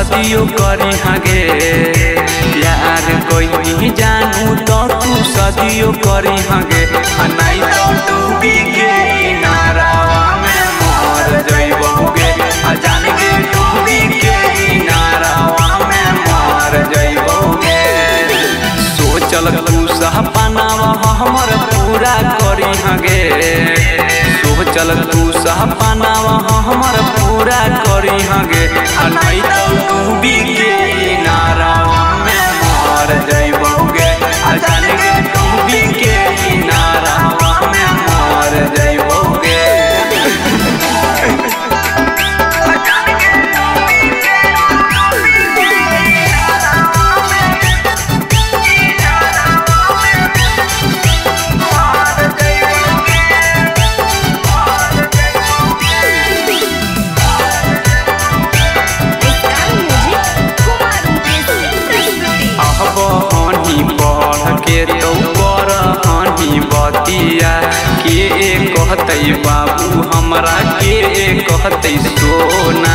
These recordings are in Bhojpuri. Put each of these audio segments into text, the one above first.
सदियों करी हगे प्यार कोई जानू तो तू सदियों करी हगे नहीं तो डूबी के किनारावा में मर जइबोगे जान के डूबी के किनारावा में मर जइबोगे सोचल तू सपनावा हमर पूरा करी हगे सोचल तू सपनावा हमर पूरा करी हगे नहीं तो डूबी के किनारावा में मर जइबोगे जान के डूबी के किनारावा में मर जइबोगे तो कर हनी बतिया के कहते बाबू हमरा के कहते सोना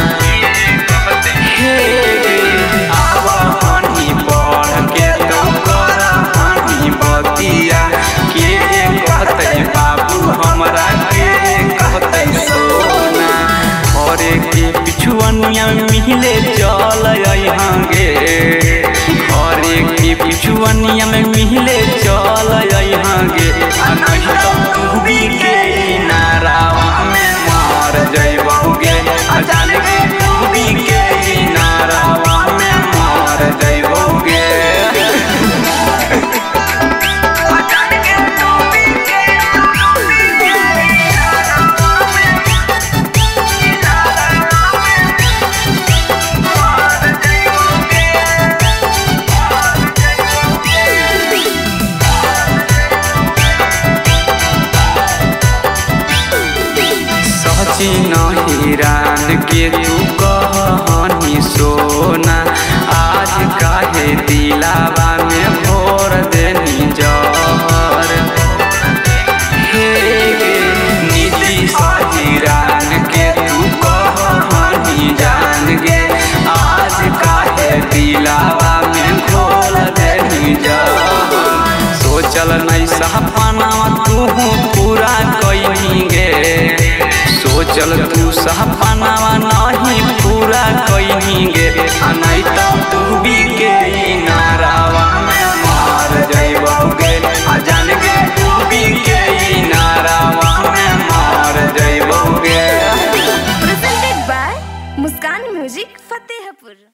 हे आब हनी पढ़ के तो कर हनी बतिया के कहते बाबू हमरा के कहते सोना और के पिछुअनिया मिले चल हंगे पिछुअनिया में मिले चल हंगे नहीं तो डूबी के किनारावा में मर जइबोगे जान के डूबी के किनारावा में मर जइबोगे हिरान के तू कहनी सोना आज काहे दिलावा में भोर देनी जहर हे नीति हिरान के तू कहनी जान गे आज काहे दिलावा में भोर देनी जहर सोचल नहीं सपनावा तू पूरा कहीं गे सोचल तू सपनावा नहीं